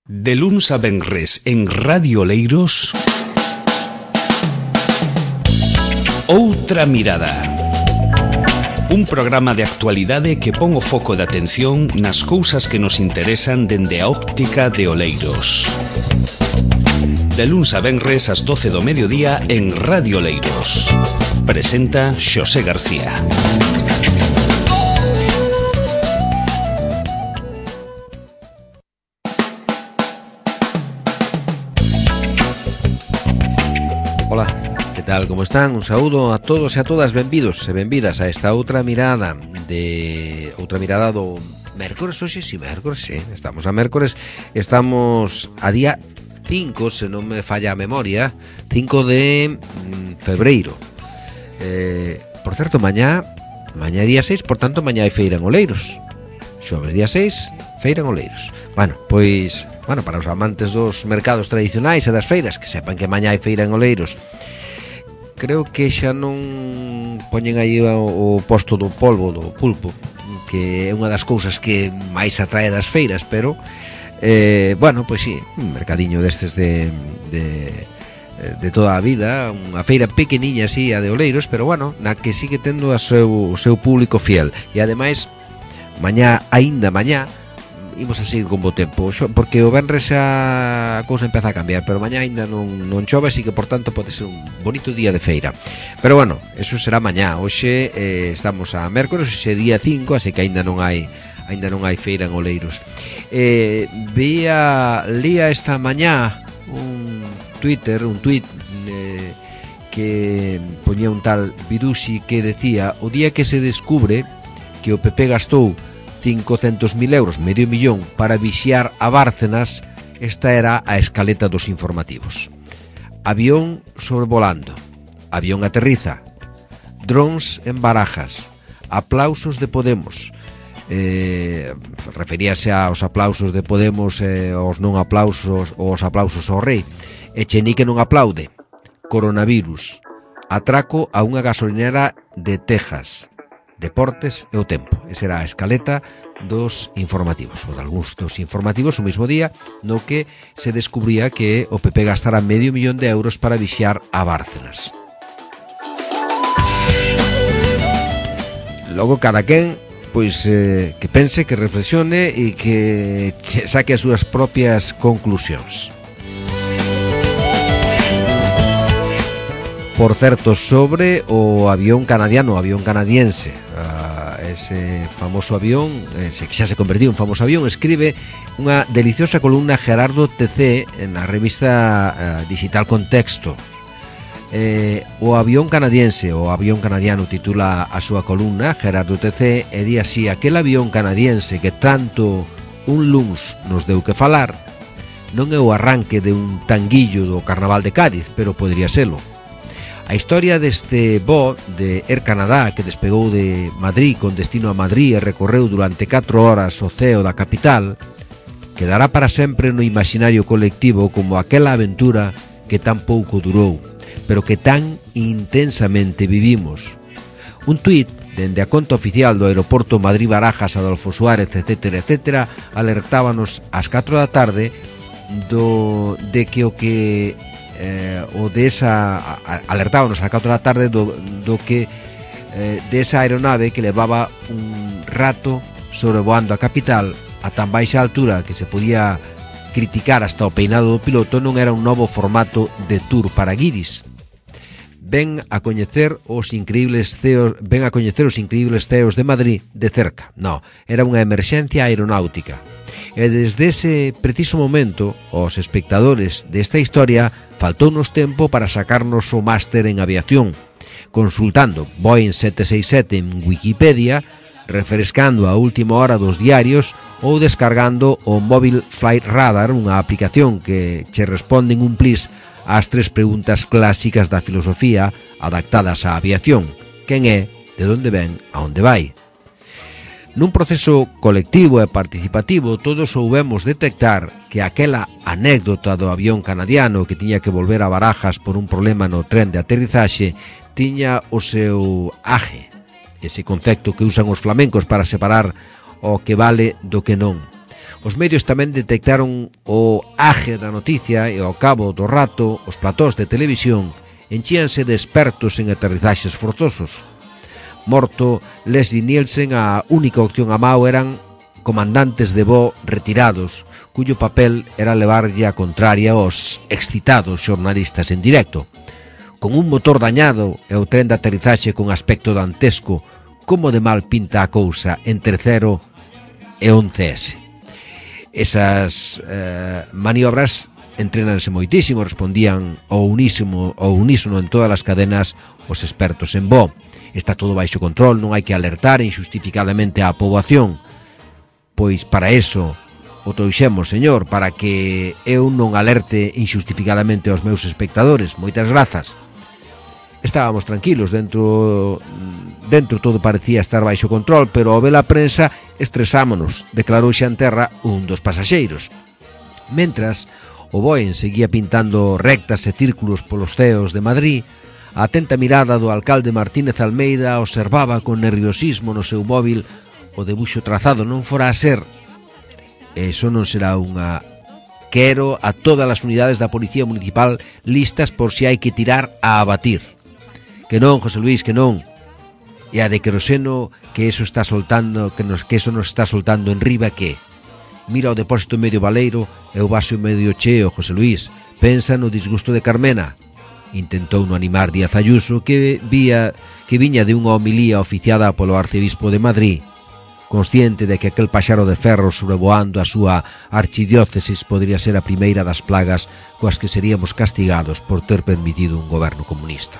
De luns a venres en Radio Oleiros, Outra Mirada. Un programa de actualidade que pon o foco de atención nas cousas que nos interesan dende a óptica de Oleiros. De luns a venres ás 12 do mediodía en Radio Oleiros. Presenta Xosé García. Ola, que tal, como están? Un saúdo a todos e a todas, benvidos e benvidas a esta outra mirada do mércores. Hoxe, si, mércores, sí, estamos a mércores. Estamos a día 5, se non me falla a memoria, 5 de febreiro. Por certo, mañá día 6, por tanto, mañá hai feira en Oleiros. Xoves día 6, feira en Oleiros. Bueno, para os amantes dos mercados tradicionais e das feiras, que sepan que mañá hai feira en Oleiros. Creo que xa non poñen aí o posto do polvo, do pulpo, que é unha das cousas que máis atrae das feiras, pero pois sí, un mercadiño destes de toda a vida, unha feira pequeniña así, a de Oleiros, pero bueno, na que sigue tendo o seu público fiel. E ademais, aínda mañá imos a seguir con bo tempo, porque o venres a cousa empeza a cambiar, pero mañá aínda non chove, así que por tanto pode ser un bonito día de feira. Pero bueno, eso será mañá. Hoxe estamos a mércores, hoxe día 5, así que aínda non hai feira en Oleiros. Lía esta mañá un tuit que poñía un tal Vidusi que decía: o día que se descubre que o PP gastou 500.000 euros, medio millón, para vixiar a Bárcenas, esta era a escaleta dos informativos. Avión sobrevolando, avión aterriza, drons en Barajas, aplausos de Podemos. Referíase aos aplausos de Podemos e aos non aplausos, os aplausos ao rei. Echenique non aplaude. Coronavirus, atraco a unha gasolinera de Texas, deportes e o tempo. Esa era a escaleta dos informativos, ou de algúns dos informativos, o mesmo día no que se descubría que o PP gastara medio millón de euros para vixiar a Bárcenas. Logo cada quen que pense, que reflexione e que saque as súas propias conclusións. Por certo, sobre o avión canadiense, ese famoso avión, que xa se convertiu en famoso avión, escribe unha deliciosa columna Gerardo TC na revista digital Contexto. O avión canadiano titula a súa columna Gerardo TC e di así: aquel avión canadiense que tanto un luns nos deu que falar non é o arranque de un tanguillo do Carnaval de Cádiz, pero podría selo. A historia deste voo de Air Canada que despegou de Madrid con destino a Madrid e recorreu durante 4 horas o ceo da capital quedará para sempre no imaginario colectivo como aquela aventura que tan pouco durou, pero que tan intensamente vivimos. Un tuit dende a conta oficial do aeroporto Madrid-Barajas, Adolfo Suárez, etc., alertábanos ás 4 da tarde alertábanos ás 4 da tarde de esa aeronave que levaba un rato sobrevoando a capital a tan baixa altura que se podía criticar hasta o peinado do piloto. Non era un novo formato de tour para guiris. Ven a coñecer os increíbles ceos de Madrid de cerca. No, era unha emerxencia aeronáutica. E desde ese preciso momento, os espectadores desta historia faltounos tempo para sacarnos o máster en aviación, consultando Boeing 767 en Wikipedia, refrescando a última hora dos diarios ou descargando o Mobile Flight Radar, unha aplicación que che responde en un plis ás 3 preguntas clásicas da filosofía adaptadas á aviación: quen é, de onde ven, a onde vai. Nun proceso colectivo e participativo, todos soubemos detectar que aquela anécdota do avión canadiano que tiña que volver a Barajas por un problema no tren de aterrizaxe tiña o seu aje, ese concepto que usan os flamencos para separar o que vale do que non. Os medios tamén detectaron o aje da noticia e ao cabo do rato os platós de televisión enchíanse de expertos en aterrizaxes forzosos. Morto Leslie Nielsen, a única opción a mao eran comandantes de voo retirados, cuyo papel era levarlle a contraria aos excitados xornalistas en directo. Con un motor dañado e o tren de aterrizaxe con aspecto dantesco, como de mal pinta a cousa entre 0 e 11S. Esas maniobras entrenanse moitísimo, respondían ao unísono en todas as cadenas os expertos en voo. Está todo baixo control, non hai que alertar injustificadamente á poboación. Pois para eso o trouxemos, señor, para que eu non alerte injustificadamente aos meus espectadores. Moitas grazas. Estábamos tranquilos, dentro todo parecía estar baixo control, pero ao ver a prensa estresámonos, declarou Xanterra, un dos pasaxeiros. Mentras, o Boeing seguía pintando rectas e círculos polos ceos de Madrid, a atenta mirada do alcalde Martínez Almeida observaba con nerviosismo no seu móvil o debuxo trazado. Non fora a ser, eso non será unha... Quero a todas as unidades da Policía Municipal listas por si hai que tirar a abatir. Que non, José Luis, que non. E a de queroseno que eso está soltando, que eso nos está soltando en riba, que mira o depósito medio baleiro e o vaso medio cheo, José Luis. Pensa no disgusto de Carmena. Intentou no animar Díaz Ayuso, que viña de unha homilía oficiada polo arcebispo de Madrid, consciente de que aquel paxaro de ferro sobrevoando a súa archidiócesis podría ser a primeira das plagas coas que seríamos castigados por ter permitido un goberno comunista.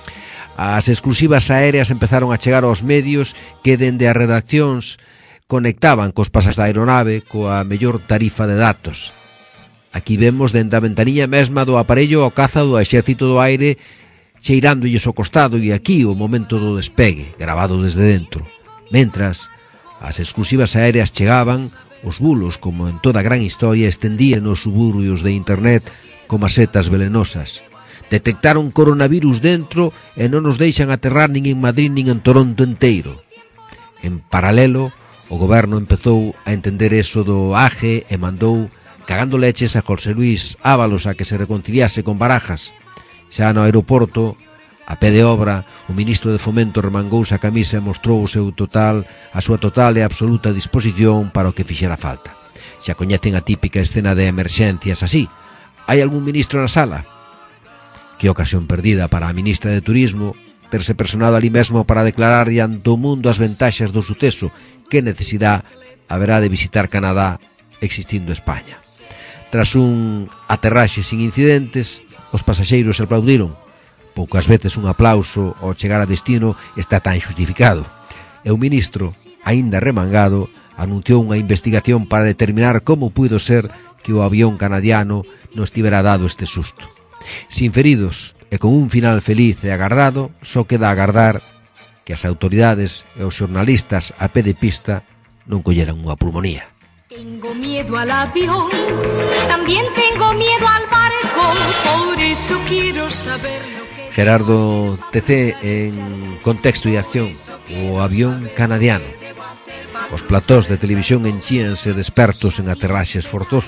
As exclusivas aéreas empezaron a chegar aos medios que dende as redaccións conectaban cos pasaxeiros da aeronave coa mellor tarifa de datos. Aquí vemos dende a ventanilla mesma do aparello o caza do Exército do Aire cheirándolles ao costado, e aquí o momento do despegue, grabado desde dentro. Mentras, as exclusivas aéreas chegaban, os bulos, como en toda gran historia, estendían nos suburbios de internet como as setas velenosas. Detectaron coronavirus dentro e non nos deixan aterrar nin en Madrid nin en Toronto enteiro. En paralelo, o goberno empezou a entender eso do aje e mandou, cagando leches, a José Luis Ábalos a que se reconciliase con Barajas. Xa no aeroporto, a pé de obra, o ministro de Fomento remangouse a camisa e mostrou a súa total e absoluta disposición para o que fixera falta. Xa coñecen a típica escena de emerxencias así. Hai algún ministro na sala? Que ocasión perdida para a ministra de Turismo terse personado ali mesmo para declarar diante o mundo as ventaxas do suceso. Que necesidade haberá de visitar Canadá existindo España? Tras un aterraxe sin incidentes, os pasaxeiros aplaudiron. Poucas veces un aplauso ao chegar a destino está tan xustificado. E o ministro, aínda remangado, anunciou unha investigación para determinar como puido ser que o avión canadiano nos tivera dado este susto. Sin feridos e con un final feliz e agardado, só queda agardar que as autoridades e os xornalistas a pé de pista non colleran unha pulmonía. Tengo miedo al avión, también tengo miedo al barco, por eso quiero saber lo que... Gerardo TC en Contexto y Acción, o avión canadiano. Os platós de televisión enchíanse de expertos en aterraxes forzosos.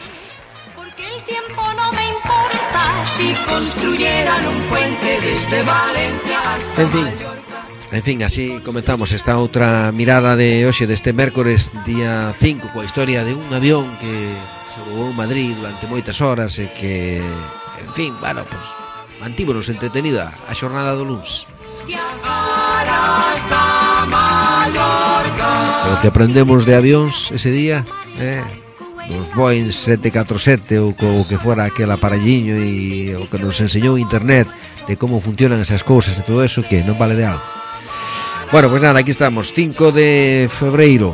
Si construyeran un puente desde Valencia hasta Mallorca. En fin, así comentamos esta outra mirada de hoxe deste mércores día 5 coa historia de un avión que sobrevoou Madrid durante moitas horas e que, en fin, bueno, pues mantívonos entretenida a xornada do luns. O que aprendemos de avións ese día, dos Boeing 747 ou co que fora aquel aparelliño e o que nos enseñou internet de como funcionan esas cousas e todo eso, que non vale de algo. Bueno, pues nada, aquí estamos, 5 de febreiro,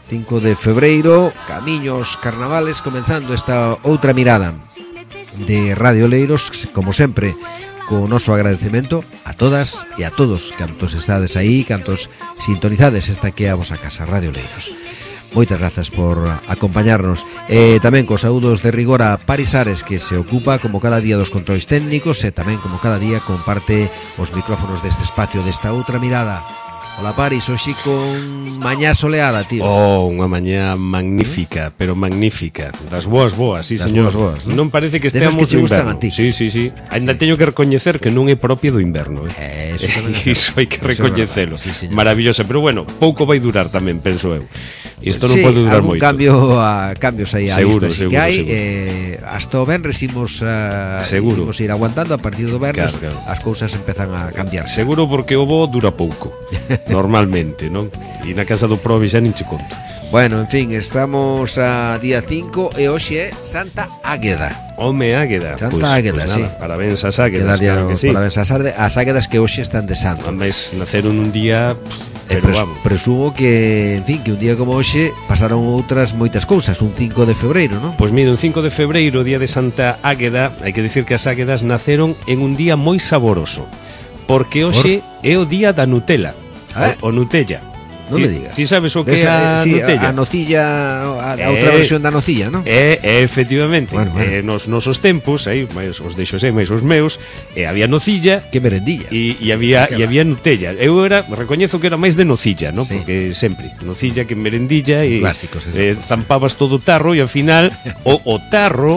camiños carnavales, comenzando esta outra mirada de Radio Oleiros, como sempre, co noso agradecemento a todas e a todos cantos estades aí, cantos sintonizades esta que é a vosa casa, Radio Oleiros. Moitas grazas por acompañarnos. Tamén cos saúdos de rigor a Paris Ares, que se ocupa como cada día dos controis técnicos e tamén como cada día comparte os micrófonos deste espacio, desta outra mirada. Hola Paris, hoxe con mañá soleada, tío. Oh, unha mañá magnífica, pero magnífica. Das boas, sí, das señor. boas, non parece que desas esteamos que te no gustan inverno. a ti. Sí. Ainda teño que recoñecer que non é propio do inverno, Eso tamén é Iso hai que Eso é recoñecelo. verdade, sí, señor. Maravillosa, pero bueno, pouco vai durar tamén, penso eu. Isto non sí, pode durar algún moito. cambios aí a Seguro, lista seguro, que hai, seguro. hasta o venres imos Seguro. imos ir aguantando. A partir do venres Claro. as cousas empezan a cambiar. Seguro porque o bo dura pouco, normalmente, non? E na casa do Provi xa nin che conto. Bueno, en fin, estamos a día 5 e hoxe é Santa Águeda. Home, Águeda. Santa Águeda, nada, sí. Parabéns ás Águedas, Quedaría claro que sí. parabéns ás águedas que hoxe están de santo. Ademais, naceron un día, E pero vamos. presumo que, en fin, que un día como hoxe pasaron outras moitas cousas, un 5 de febreiro, non? Pois mira, un 5 de febreiro, día de Santa Águeda, hai que dicir que as Águedas naceron en un día moi saboroso, porque hoxe é o día da Nutella, o Nutella. Non me digas. Ti sabes o que é a sí, Nutella? a nocilla, a outra versión da nocilla, non? Efectivamente, Bueno. nos nosos tempos, aí, máis os deixo sei, máis os meus, había nocilla Que merendilla. e había Nutella. Eu recoñezo que era máis de nocilla, ¿no? Sí. Porque sempre nocilla que merendilla e Clásicos, eso. zampabas todo o tarro e ao final o tarro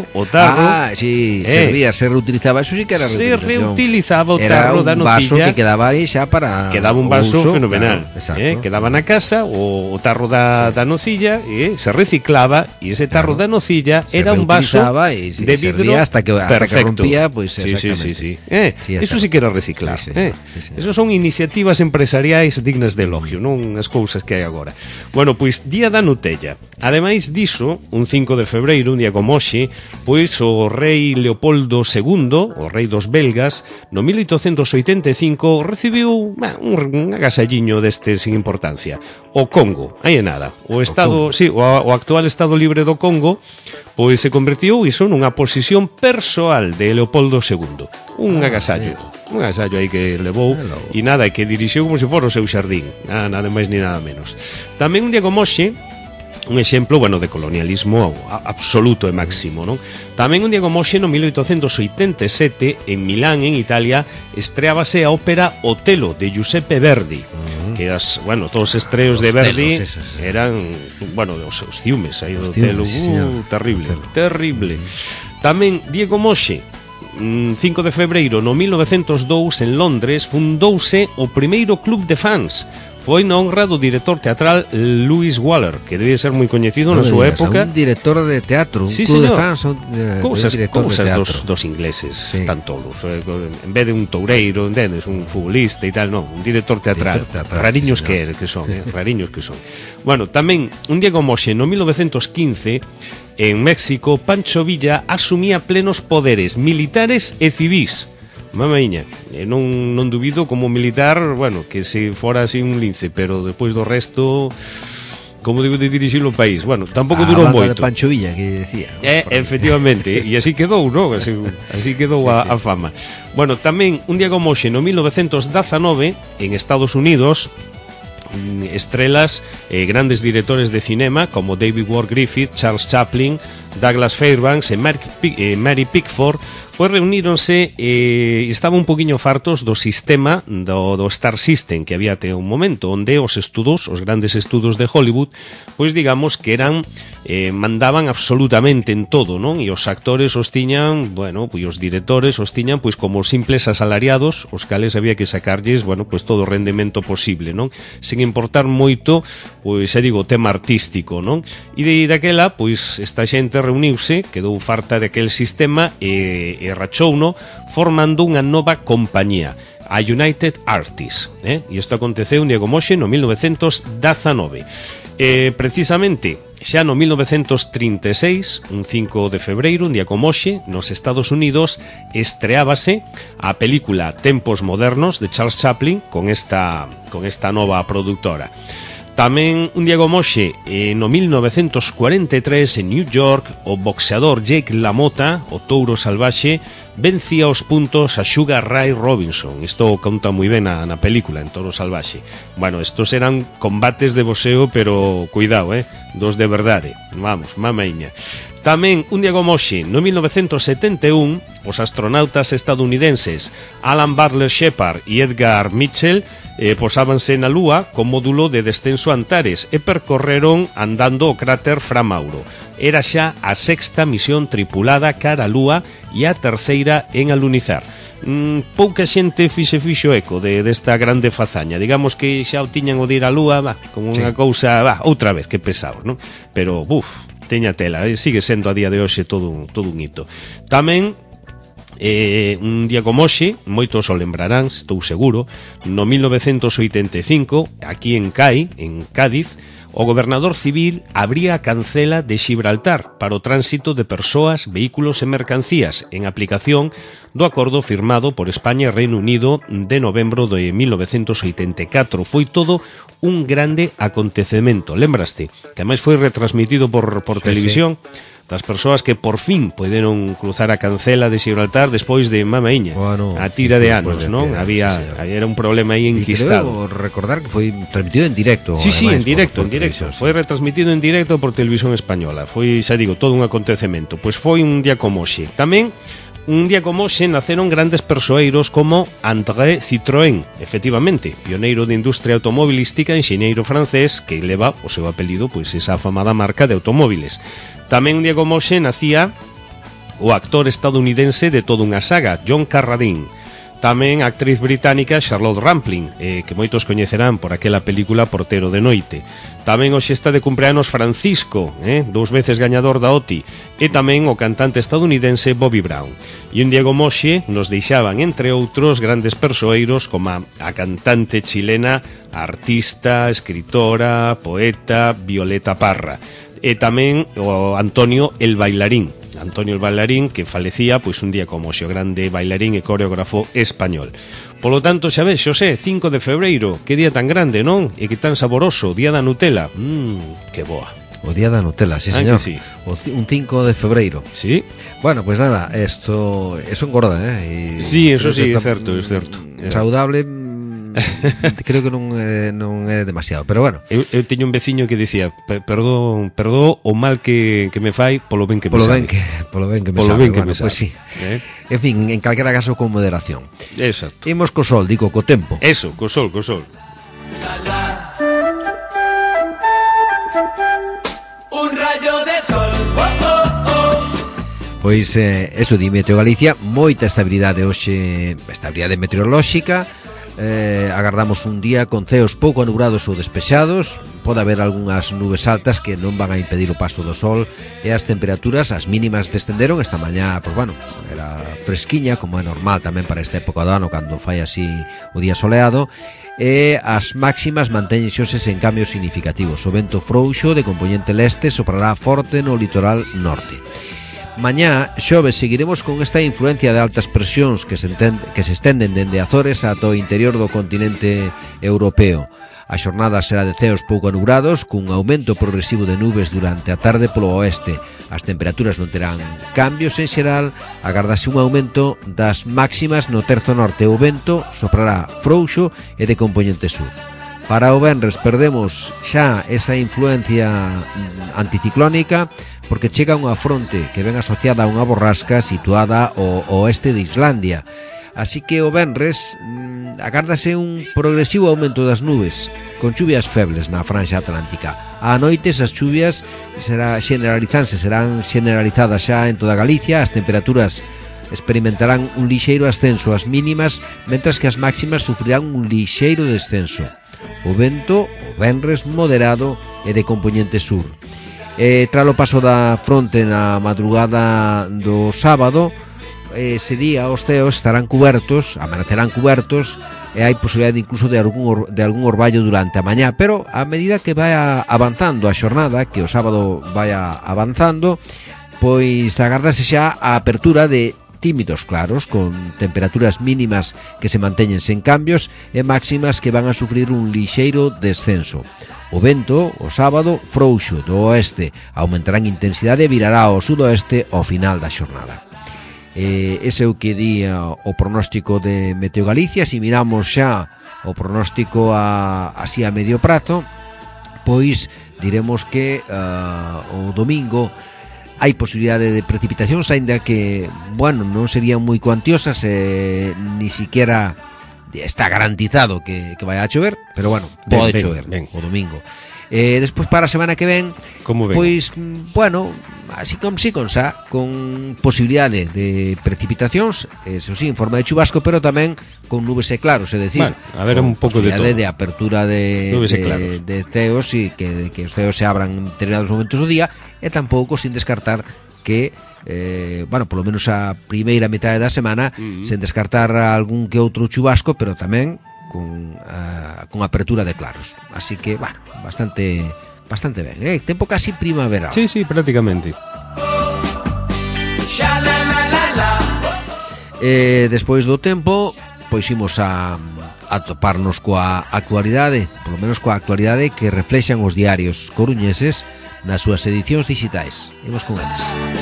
Sí, servía, se reutilizaba, eso sí que era se reutilizaba o era tarro un da vaso nocilla. que quedaba aí xa para Quedaba un vaso uso, fenomenal, claro, exacto. quedaba na casa o tarro da nocilla e se reciclaba e ese tarro Claro. da nocilla Se era un vaso reutilizaba e se de vidro servía hasta que perfecto. rompía, pues, sí. exactamente. Sí, Sí, eso sí que era reciclar. Sí, señor. Sí, señor. Esos son iniciativas empresariais dignas de elogio, non as cousas que hai agora. Bueno, pois día da Nutella. Ademais diso, un 5 de febreiro, un día como hoxe, pois o rei Leopoldo II, o rei dos belgas, no 1885 recibiu un agasalliño deste sin importancia. O Congo, aí é nada. O estado, o actual estado libre do Congo, pois se convertiu iso nunha posición persoal de Leopoldo II. Un agasallo aí que levou e nada, que dirixiu como se fora o seu xardín, nada máis ni nada menos. Tamén un día como hoxe, un exemplo, bueno, de colonialismo absoluto e máximo, non? Tamén un día como hoxe, no 1887, en Milán, en Italia, estreábase a ópera Otelo, de Giuseppe Verdi, que todos os estreos de Verdi eran, os ciúmes aí do Otelo, terrible. Tamén, día como hoxe, 5 de febreiro, no 1902, en Londres, fundouse o primeiro club de fans. Foi na honra do director teatral Lewis Waller, que debe ser moi coñecido na súa época. Un director de teatro, un sí, club señor. de fans, Cousas dos ingleses, sí. Tan tolos. En vez de un toureiro, entendes, un futbolista e tal, non, un director teatral. Rariños sí, que son, rariños que son. Bueno, tamén, un día como hoxe, no 1915, en México, Pancho Villa asumía plenos poderes militares e civís. Mamaíña, non dubido como militar, que se fora así un lince, pero despois do resto, como digo, de dirixir o país. Bueno, tampouco durou moito. A banda de Pancho Villa, que decía. Efectivamente, e así quedou, non? Así quedou a fama. Bueno, tamén, un día como hoxe, no 1919, en Estados Unidos, estrelas, grandes directores de cinema como David Ward Griffith, Charles Chaplin, Douglas Fairbanks e Mary Pickford, pois reuníronse e estaban un poquinho fartos do sistema do Star System que había até un momento, onde os grandes estudos de Hollywood, pois digamos que mandaban absolutamente en todo, non? E os actores os tiñan, pois os directores os tiñan pois como simples asalariados, os cales había que sacarlles, pois todo o rendemento posible, non? Sin importar moito, pois xa digo, o tema artístico, non? E daquela, pois esta xente reuniuse, quedou farta daquel sistema e rachouno formando unha nova compañía, a United Artists, e isto aconteceu un día como hoxe no 1919. Precisamente xa no 1936, un 5 de febreiro, un día como hoxe, nos Estados Unidos estreábase a película Tempos Modernos de Charles Chaplin con esta nova productora. Tamén un día como hoxe, no 1943, en New York, o boxeador Jake LaMotta, o touro salvaxe, vencía os puntos a Sugar Ray Robinson. Isto conta moi ben na película, en Toro Salvaxe. Bueno, estos eran combates de boxeo, pero cuidado, dos de verdade. Vamos, mamaiña. Tamén, un día como hoxe, no 1971, os astronautas estadounidenses Alan Butler Shepard e Edgar Mitchell posábanse na Lúa con módulo de descenso a Antares e percorreron andando o cráter Fra Mauro. Era xa a sexta misión tripulada cara a Lúa e a terceira en alunizar. Pouca xente fixo eco desta grande fazaña. Digamos que xa o tiñan o de ir á Lúa, como unha cousa, outra vez, que pesados, non? Pero, teña tela, sigue sendo a día de hoxe todo un hito. Tamén, un día como hoxe, moitos o lembrarán, estou seguro, no 1985, aquí en CAI, en Cádiz, o gobernador civil abría a cancela de Xibraltar para o tránsito de persoas, vehículos e mercancías en aplicación do acordo firmado por España e Reino Unido de novembro de 1984. Foi todo un grande acontecemento. Lembraste que ademais foi retransmitido por televisión. Das persoas que por fin poderon cruzar a cancela de Xibraltar despois de mamaiña, a tira de anos, non? Era un problema aí enquistado. E creo recordar que foi transmitido en directo. Sí, en directo. Foi retransmitido en directo por Televisión Española. Foi, xa digo, todo un acontecemento. Pois foi un día como hoxe. Tamén un día como hoxe naceron grandes persoeiros como André Citroën, efectivamente, pioneiro de industria automobilística, enxeñeiro francés que leva o seu apelido, pois esa afamada marca de automóviles. Tamén un día como hoxe nacía o actor estadounidense de toda unha saga, John Carradine. Tamén a actriz británica Charlotte Rampling, que moitos coñecerán por aquela película Portero de Noite. Tamén hoxe está de cumpleanos Francisco, 2 veces gañador da OTI, e tamén o cantante estadounidense Bobby Brown. E un día como hoxe nos deixaban, entre outros, grandes persoeiros como a cantante chilena, artista, escritora, poeta Violeta Parra. E tamén o Antonio el Bailarín, que falecía pois un día como hoxe, o grande bailarín e coreógrafo español. Polo tanto, xa ves, Xosé, 5 de febreiro, que día tan grande, non? E que tan saboroso, día da Nutella. Que boa. O día da Nutella, sí, señor. Sí. Un 5 de febreiro. Sí. Bueno, pues nada, eso engorda, Sí, eso sí, é certo. Saudable, creo que non é demasiado, pero bueno. Eu teño un veciño que dicía, perdón o mal que me fai polo ben que me sabe. Polo ben que me sabe. Pues sí. En fin, en calquera caso con moderación. Exacto. Imos co sol, digo, co tempo. Eso, co sol. Un rayo de sol. Pois, eso di Meteo Galicia, moita estabilidade hoxe, estabilidade meteorolóxica. Agardamos un día con ceos pouco anubrados ou despexados. Pode haber algunhas nubes altas que non van a impedir o paso do sol. E as temperaturas, as mínimas descenderon esta mañá, pois bueno, era fresquiña, como é normal tamén para esta época do ano, cando fai así o día soleado. E as máximas mantéñense hoxe sen cambios significativos. O vento frouxo de compoñente leste soprará forte no litoral norte. Mañá, xoves, seguiremos con esta influencia de altas presións que se estenden dende Azores ata o interior do continente europeo. A xornada será de ceos pouco anubrados, cun aumento progresivo de nubes durante a tarde polo oeste. As temperaturas non terán cambios en xeral, agardase un aumento das máximas no terzo norte. O vento soprará frouxo e de compoñente sur. Para o venres perdemos xa esa influencia anticiclónica, porque chega unha fronte que ven asociada a unha borrasca situada ao oeste de Islandia. Así que o venres agárdase un progresivo aumento das nubes, con chuvias febles na franxa atlántica. A noite esas chuvias serán generalizadas xa en toda Galicia. As temperaturas experimentarán un lixeiro ascenso ás mínimas, mentras que as máximas sufrirán un lixeiro descenso. O vento, o venres, moderado e de compoñente sur. Tras o paso da fronte na madrugada do sábado, ese día os ceos estarán cubertos, amanecerán cubertos, e hai posibilidade incluso de algún orballo durante a mañá, pero a medida que vai avanzando a xornada, que o sábado vai avanzando, pois agardase xa a apertura de tímidos claros, con temperaturas mínimas que se manteñen sen cambios e máximas que van a sufrir un lixeiro descenso. O vento, o sábado, frouxo do oeste, aumentará en intensidade e virará ao sudoeste ao final da xornada. Ese é o que di o pronóstico de Meteo Galicia. Se miramos xa o pronóstico así a medio prazo, pois diremos que o domingo hai posibilidade de precipitacións, aínda que, bueno, non serían moi cuantiosas, ni siquiera está garantizado que vai a chover, pero bueno, pode chover o domingo. Despois para a semana que ven, pois, bueno, así con posibilidade de precipitacións, eso sí, en forma de chubasco, pero tamén con nubes e claros, é dicir, a ver, un pouco de todo, de apertura de ceos, e que os ceos se abran en determinados momentos do día, e tampouco sin descartar que bueno, polo menos a primeira metade da semana, sen descartar algún que outro chubasco, pero tamén con apertura de claros. Así que, bueno, bastante ben, tempo casi primaveral. Sí, prácticamente. Despois do tempo, pois imos a toparnos coa actualidade, polo menos coa actualidade que reflexan os diarios coruñeses nas súas edicións digitais. Imos con eles.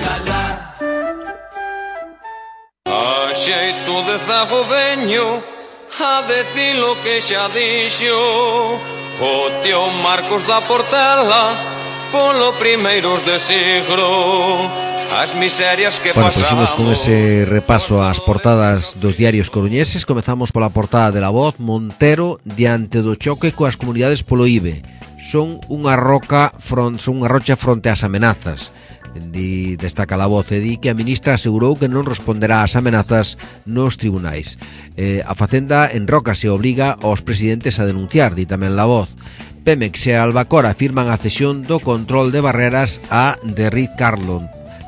A xeito de zago veño a decir lo que xa dixo o tío Marcos da Portela polo primeiros de siglo. As miserias que pasamos. Pois imos con ese repaso ás portadas dos diarios coruñeses. Comezamos pola portada de La Voz. Montero diante do choque coas comunidades polo IBE. Son unha rocha fronte ás amenazas. Destaca La Voz e di que a ministra asegurou que non responderá ás amenazas nos tribunais. A Facenda enroca se obriga aos presidentes a denunciar, di tamén La Voz. Pemex e Albacora firman a cesión do control de barreras a de Ritz Carlton.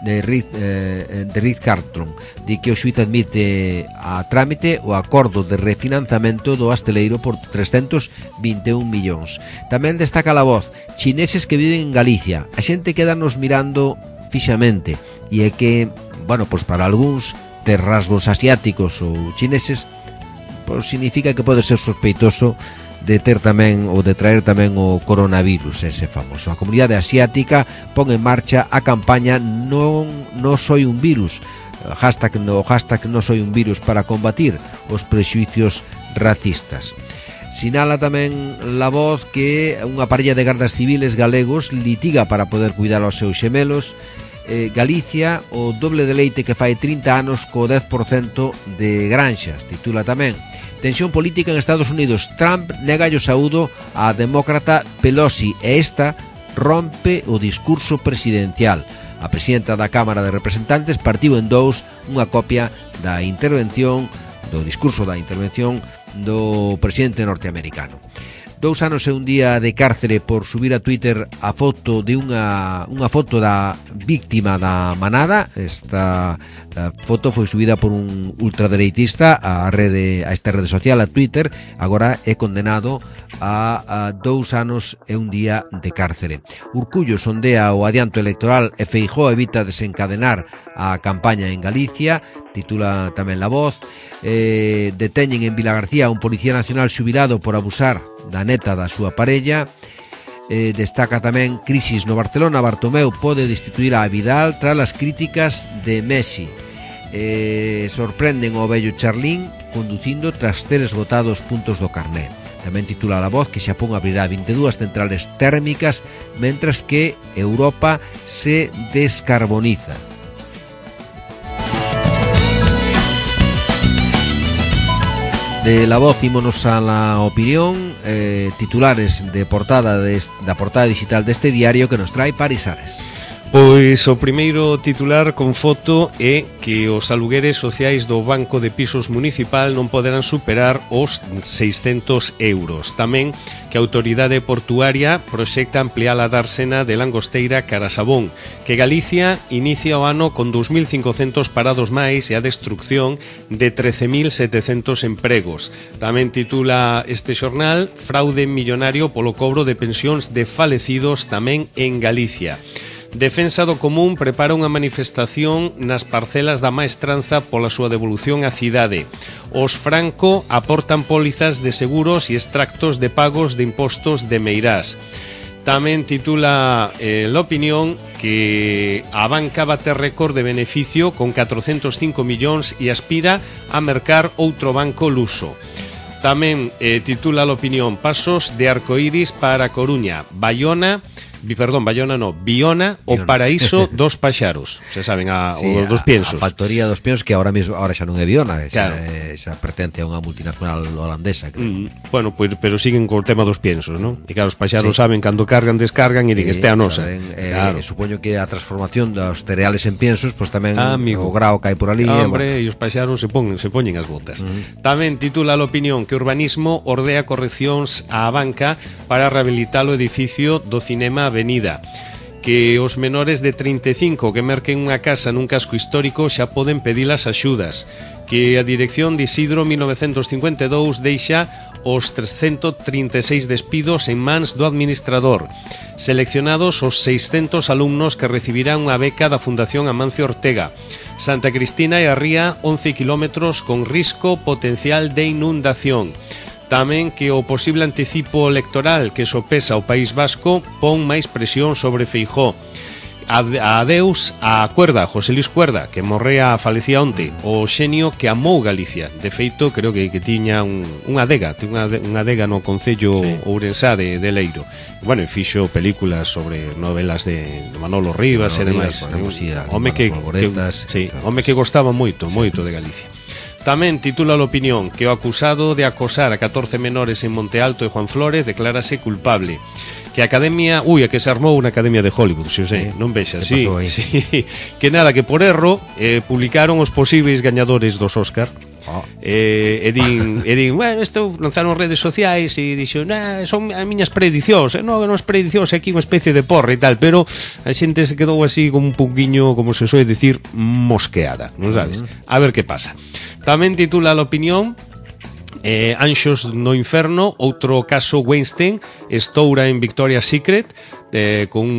Di que o xuíz admite a trámite o acordo de refinanzamento do hosteleiro por 321 millóns. Tamén destaca La Voz, chineses que viven en Galicia. A xente quedanos mirando fixamente, e é que, bueno, pois para algúns ter rasgos asiáticos ou chineses, pois significa que pode ser sospeitoso de ter tamén ou de traer tamén o coronavirus, ese famoso. A comunidade asiática pon en marcha a campaña non soy un virus, hashtag no soy un virus, para combatir os prexuicios racistas. Sinala tamén La Voz que unha parella de gardas civiles galegos litiga para poder cuidar aos seus xemelos. Galicia, o doble de leite que fai 30 anos co 10% de granxas, titula tamén. Tensión política en Estados Unidos. Trump nega o saúdo á demócrata Pelosi e esta rompe o discurso presidencial. A presidenta da Cámara de Representantes partiu en dous unha copia do discurso da intervención do presidente norteamericano. 2 anos e un día de cárcere por subir a Twitter a foto de unha foto da víctima da manada. Esta foto foi subida por un ultradereitista a esta rede social, a Twitter. Agora é condenado a 2 anos e un día de cárcere. Urcullo sondea o adianto electoral e Feijóo evita desencadenar a campaña en Galicia, titula tamén La Voz. Deteñen en Vilagarcía un policía nacional xubilado por abusar da neta da súa parella. Destaca tamén crisis no Barcelona. Bartomeu pode destituir a Vidal tras as críticas de Messi. Sorprenden ao vello Charlín conducindo tras ter esgotado os puntos do carné. Tamén titula La Voz que Xapón abrirá 22 centrales térmicas mentras que Europa se descarboniza. De La Voz ímonos a La Opinión, titulares de portada da portada digital deste diario que nos trae Paris Ares. Pois o primeiro titular con foto é que os alugueres sociais do Banco de Pisos Municipal non poderán superar os 600 euros. Tamén que a Autoridade Portuaria proxecta ampliar a dársena de Langosteira cara a Sabón, que Galicia inicia o ano con 2.500 parados máis e a destrucción de 13.700 empregos. Tamén titula este xornal fraude millonario polo cobro de pensións de falecidos tamén en Galicia. Defensa do Común prepara unha manifestación nas parcelas da Maestranza pola súa devolución á cidade. Os Franco aportan pólizas de seguros e extractos de pagos de impostos de Meirás. Tamén titula l'opinión que a banca bate récord de beneficio con 405 millóns e aspira a mercar outro banco luso. Tamén titula l'opinión pasos de arcoíris para Coruña, Viona o paraíso dos paxaros. Se saben, os dos piensos. A factoría dos piensos que ahora xa non é Viona, xa pertence a unha multinacional holandesa, creo. Bueno, pues, pero siguen co tema dos piensos, ¿no? E claro, os paxaros saben cando cargan, descargan e din, este é a nosa. Claro. Supoño que a transformación dos cereales en piensos, pues tamén o grao cae por ali. Hombre, e os paxaros se poñen as botas. Tamén titula l'opinión que urbanismo ordea correccións á banca para rehabilitar o edificio do cinema Avenida, que os menores de 35 que merquen unha casa nun casco histórico xa poden pedir as axudas, que a dirección de Isidro 1952 deixa os 336 despidos en mans do administrador, seleccionados os 600 alumnos que recibirán unha beca da Fundación Amancio Ortega. Santa Cristina e a Ría, 11 kilómetros con risco potencial de inundación. Tamén que o posible anticipo electoral que sopesa o País Vasco pon máis presión sobre Feijóo. Adeus a Cuerda, José Luis Cuerda, que morrea, falecía onte, o xenio que amou Galicia. De feito, creo que tiña unha adega no concello ourensá de Leiro. Bueno, e fixo películas sobre novelas de Manolo Rivas e demais. Home que gostaba moito de Galicia. Tamén titula l'opinión que o acusado de acosar a 14 menores en Monte Alto e Juan Flores declárase culpable. Que a academia, que se armou unha academia de Hollywood, non vexas, sí. Que nada, que por erro publicaron os posibles gañadores dos Óscar. E din, bueno, isto lanzaron redes sociais e dixon, son as miñas predicións, non as predicións, aquí unha especie de porra e tal, pero a xente se quedou así como un pouquiño, como se soe decir, mosqueada, non sabes? A ver que pasa. Tamén titula l'opinión Anxos no Inferno, outro caso Weinstein, estoura en Victoria's Secret, con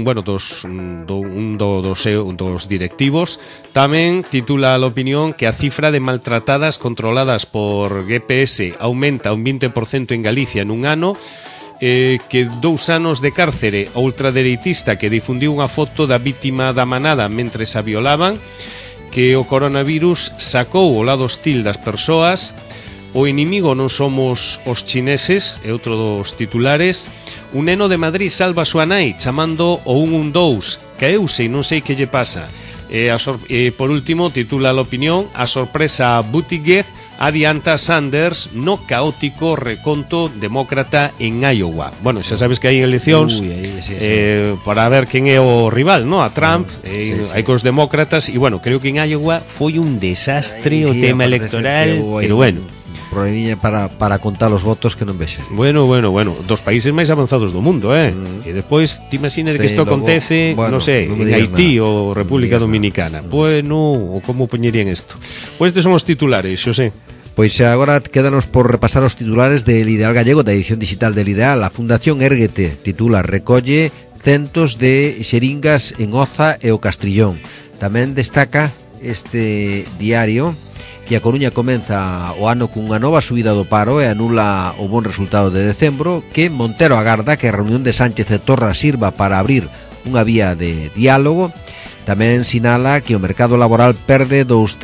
dos directivos. Tamén titula l'opinión que a cifra de maltratadas controladas por GPS aumenta un 20% en Galicia nun ano, que 2 anos de cárcere ao ultradereitista que difundiu unha foto da vítima da manada mentre a violaban, que o coronavirus sacou o lado hostil das persoas. O inimigo non somos os chineses, é outro dos titulares. Un neno de Madrid salva a súa nai chamando o 112, caeuse e non sei que lle pasa. Por último, titula l'opinión, a sorpresa a Buttigieg adianta a Sanders no caótico reconto demócrata en Iowa. Bueno, xa sabes que hai eleccións para ver quen é o rival, ¿no? A Trump, hai cos demócratas, e bueno, creo que en Iowa foi un desastre o tema electoral, pero bueno, problemilla para contar os votos que non vexes. Bueno, dos países máis avanzados do mundo, E despois, te imaginas que isto acontece, non sei, en Haití ou República Dominicana. Bueno, ou como poñerían isto? Pois estes son os titulares, Xosé. Pois agora quédanos por repasar os titulares del Ideal Gallego, da edición digital del Ideal. A Fundación Érguete titula recolle centos de xeringas en Oza e o Castrillón. Tamén destaca este diario que a Coruña comeza o ano cunha nova subida do paro e anula o bon resultado de decembro, que Montero agarda que a reunión de Sánchez e Torra sirva para abrir unha vía de diálogo. Tamén sinala que o mercado laboral perde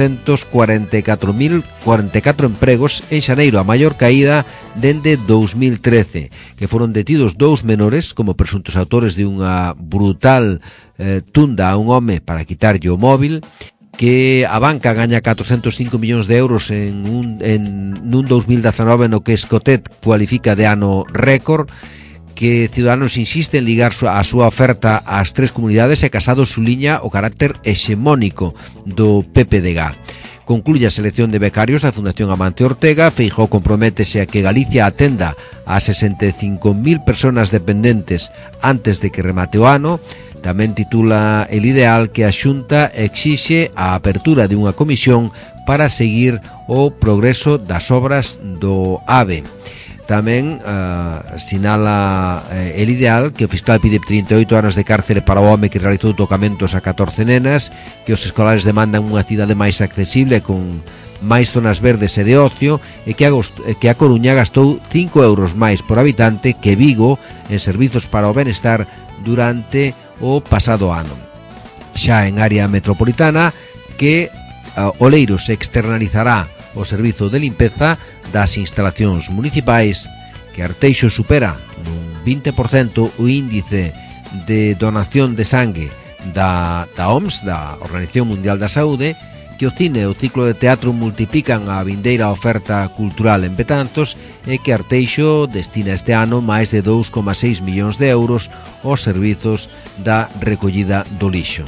244.044 empregos en xaneiro, a maior caída dende 2013, que foron detidos 2 menores como presuntos autores de unha brutal tunda a un home para quitarlle o móvil, que a banca gaña 405 millóns de euros en nun 2019 no que Escotet cualifica de ano récord, que Ciudadanos insiste en ligar a súa oferta ás 3 comunidades e Casado suliña o carácter hexemónico do PPDG. Concluye a selección de becarios da Fundación Amancio Ortega. Feijóo comprométese a que Galicia atenda a 65.000 personas dependentes antes de que remate o ano. Tamén titula El Ideal que a Xunta exixe a apertura de unha comisión para seguir o progreso das obras do AVE. tamén sinala el ideal que o fiscal pide 38 anos de cárcere para o home que realizou tocamentos a 14 nenas, que os escolares demandan unha cidade máis accesible con máis zonas verdes e de ocio, e que a Coruña gastou 5 euros máis por habitante que Vigo en servizos para o benestar durante o pasado ano. Xa en área metropolitana, que Oleiros externalizará o servizo de limpeza das instalacións municipais, que Arteixo supera nun 20% o índice de donación de sangue da OMS, da Organización Mundial da Saúde, que o cine e o ciclo de teatro multiplican a vindeira oferta cultural en Betanzos, e que Arteixo destina este ano máis de 2,6 millóns de euros aos servizos da recollida do lixo.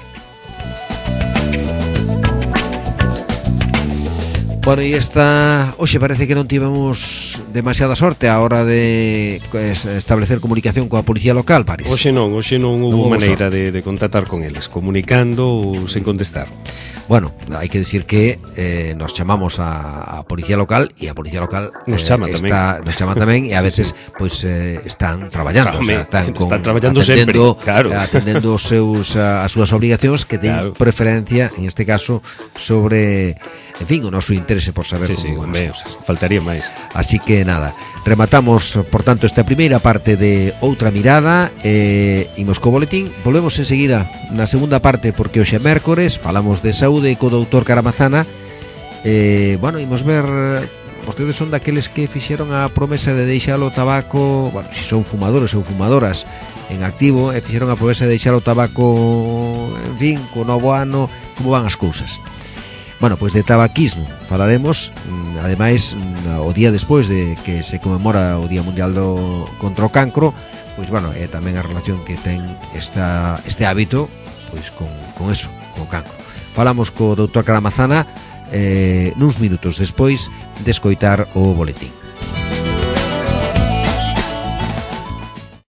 Bueno, e hoxe parece que non tivemos demasiada sorte a hora de establecer comunicación coa policía local, Paris. Hoxe non hubo maneira de contactar con eles, comunicando ou sen contestar. Bueno, hai que decir que nos chamamos a policía local, e a policía local nos chama tamén, e a veces pois están traballando, están traballando sempre, claro, atendendo as súas obligacións, que ten preferencia en este caso sobre, en fin, o noso interese por saber como van as cousas. Faltaría máis. Así que nada, rematamos por tanto esta primeira parte de Outra Mirada, imos co boletín, volvemos enseguida na segunda parte, porque hoxe é mércores, falamos de saúde co doutor Caramazana. Bueno, imos ver, vostedes son daqueles que fixeron a promesa de deixar o tabaco, bueno, si son fumadores ou fumadoras en activo, e fixeron a promesa de deixar o tabaco, en fin, co novo ano, como van as cousas. Bueno, pois de tabaquismo falaremos, ademais, o día despois de que se conmemora o Día Mundial contra o Cancro, pois, bueno, é tamén a relación que ten este hábito, pois, con eso, con o cancro. Falamos co doutor Caramazana nuns minutos despois de escoitar o boletín.